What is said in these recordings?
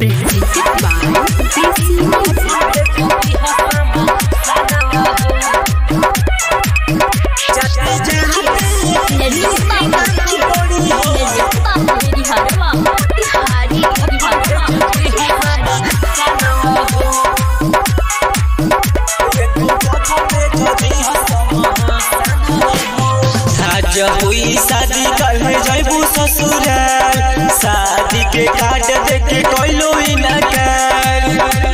हुई शादी कल जैबू ससुराल, शादी के काट देके कोइलो इनकार।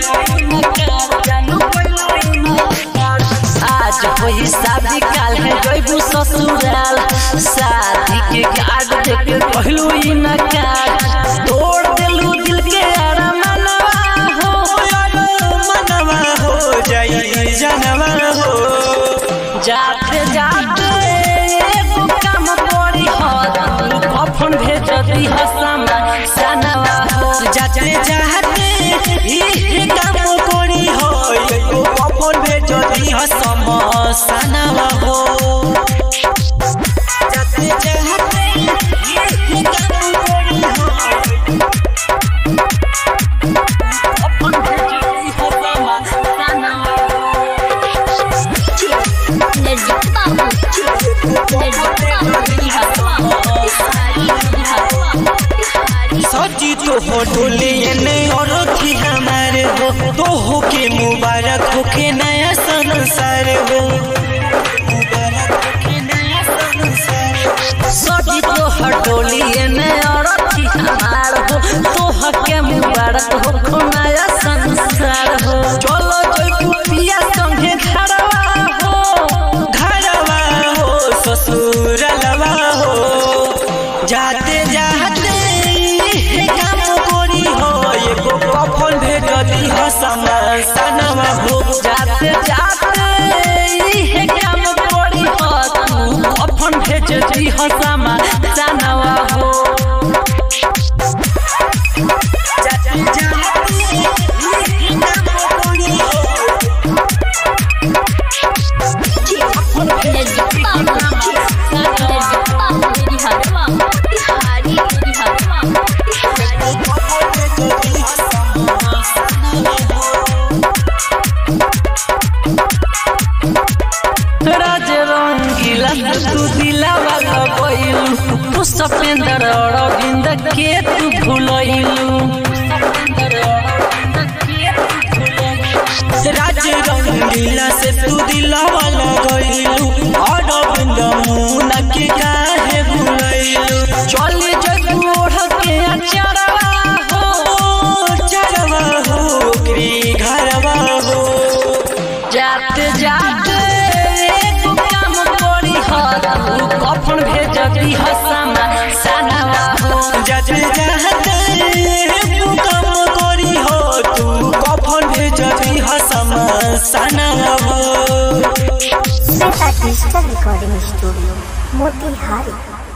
आज हुई शादी कल जैबू ससुराल, शादी के काट देके कोइलो इनकार। तोड़ देलू दिल के अरमानवा हो, मनवा हो जाई जनवा हो। जाते जाते कफन भेज दी हसमा सनवा हो। जाते जाते ई काम कोरी हो, एगो कफन भेज दी हसमा सनवा हो। जाते जाते ई काम कोरी हो, कफन भेज दी हसमा सनवा सजी तो हो डोलिए नहीं और थी हमारे हो, तो हो के मुबारक हो के नया संसार हो। सजी तो हो डोलिए नहीं और थी हमार हो, तो हो के मुबारक हो को नया संसार हो। चलो जो पिया संगे घरवा हो ससुरलवा हो। जाते जाते काम कोरी हो, एगो कफन भेज दी हसमा सनवा हो। जाते जाते काम कोरी हो, तू कफन भेज दी हसमा सनवा हो। जाते जाते काम कोरी हो, राज रंगीला तू दिलावा लगइलू, तू सपेंदर अरविंद के तू भूलइलू। राज रंगीला से तू दिलावा लगइलू, अरविंद मुना के काहे भूलइलू। चली जगू ओढ़ के अचरवा हो, चरवा हो क्री घरवा हो। जाते जाते काम कोरी हो, तू कफन भेज दी हसमा सनवा हो। जाते जाते काम कोरी हो, तू कफन भेज दी हसमा सनवा हो। Shweta digital recording studio Motihari.